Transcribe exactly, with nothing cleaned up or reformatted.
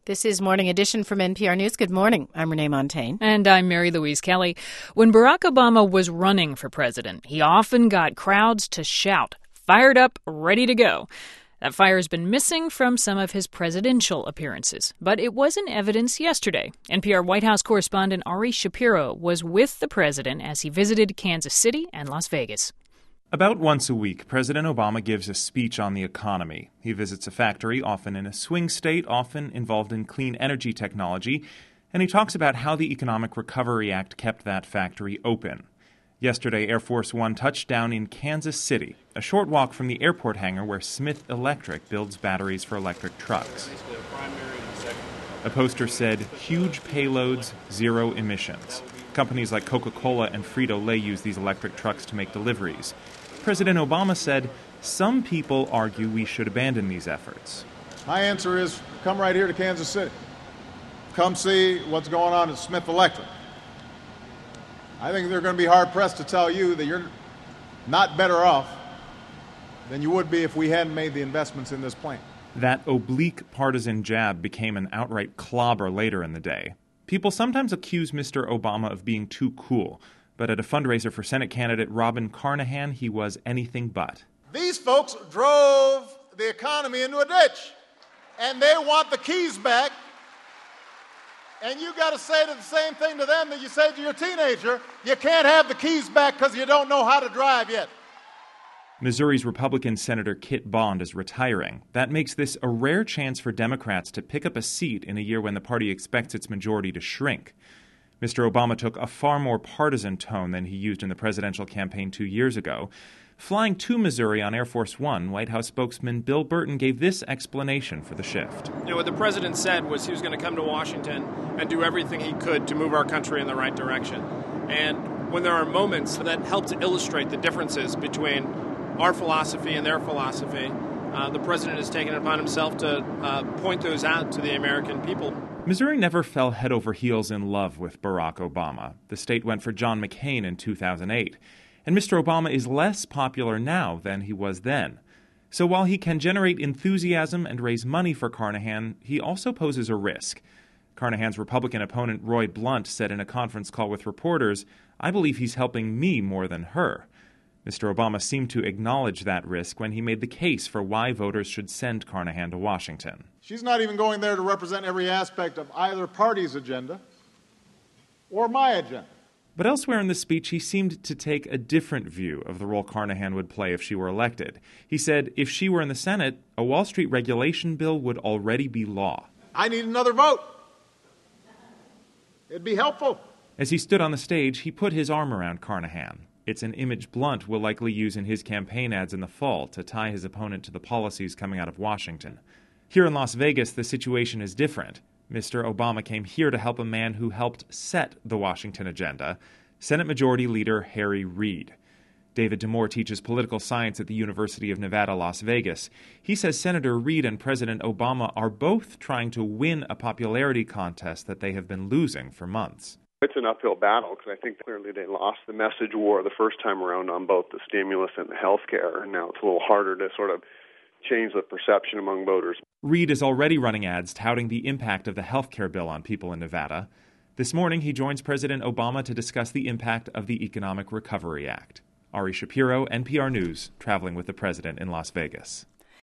This is Morning Edition from N P R News. Good morning. I'm Renee Montagne. And I'm Mary Louise Kelly. When Barack Obama was running for president, he often got crowds to shout, fired up, ready to go. That fire has been missing from some of his presidential appearances, but it was in evidence yesterday. N P R White House correspondent Ari Shapiro was with the president as he visited Kansas City and Las Vegas. About once a week, President Obama gives a speech on the economy. He visits a factory, often in a swing state, often involved in clean energy technology, and he talks about how the Economic Recovery Act kept that factory open. Yesterday, Air Force One touched down in Kansas City, a short walk from the airport hangar where Smith Electric builds batteries for electric trucks. A poster said, "Huge payloads, zero emissions." Companies like Coca-Cola and Frito-Lay use these electric trucks to make deliveries. President Obama said, some people argue we should abandon these efforts. My answer is, come right here to Kansas City. Come see what's going on at Smith Electric. I think they're going to be hard-pressed to tell you that you're not better off than you would be if we hadn't made the investments in this plant. That oblique partisan jab became an outright clobber later in the day. People sometimes accuse Mister Obama of being too cool, but at a fundraiser for Senate candidate Robin Carnahan, he was anything but. These folks drove the economy into a ditch, and they want the keys back. And you got to say the same thing to them that you say to your teenager. You can't have the keys back because you don't know how to drive yet. Missouri's Republican Senator Kit Bond is retiring. That makes this a rare chance for Democrats to pick up a seat in a year when the party expects its majority to shrink. Mister Obama took a far more partisan tone than he used in the presidential campaign two years ago. Flying to Missouri on Air Force One, White House spokesman Bill Burton gave this explanation for the shift. You know, what the president said was he was going to come to Washington and do everything he could to move our country in the right direction. And when there are moments that help to illustrate the differences between our philosophy and their philosophy, uh, the president has taken it upon himself to uh, point those out to the American people. Missouri never fell head over heels in love with Barack Obama. The state went for John McCain in two thousand eight. And Mister Obama is less popular now than he was then. So while he can generate enthusiasm and raise money for Carnahan, he also poses a risk. Carnahan's Republican opponent Roy Blunt said in a conference call with reporters, "I believe he's helping me more than her." Mister Obama seemed to acknowledge that risk when he made the case for why voters should send Carnahan to Washington. She's not even going there to represent every aspect of either party's agenda or my agenda. But elsewhere in the speech, he seemed to take a different view of the role Carnahan would play if she were elected. He said if she were in the Senate, a Wall Street regulation bill would already be law. I need another vote. It'd be helpful. As he stood on the stage, he put his arm around Carnahan. It's an image Blunt will likely use in his campaign ads in the fall to tie his opponent to the policies coming out of Washington. Here in Las Vegas, the situation is different. Mister Obama came here to help a man who helped set the Washington agenda, Senate Majority Leader Harry Reid. David Damore teaches political science at the University of Nevada, Las Vegas. He says Senator Reid and President Obama are both trying to win a popularity contest that they have been losing for months. It's an uphill battle because I think clearly they lost the message war the first time around on both the stimulus and the health care, and now it's a little harder to sort of change the perception among voters. Reid is already running ads touting the impact of the health care bill on people in Nevada. This morning, he joins President Obama to discuss the impact of the Economic Recovery Act. Ari Shapiro, N P R News, traveling with the president in Las Vegas.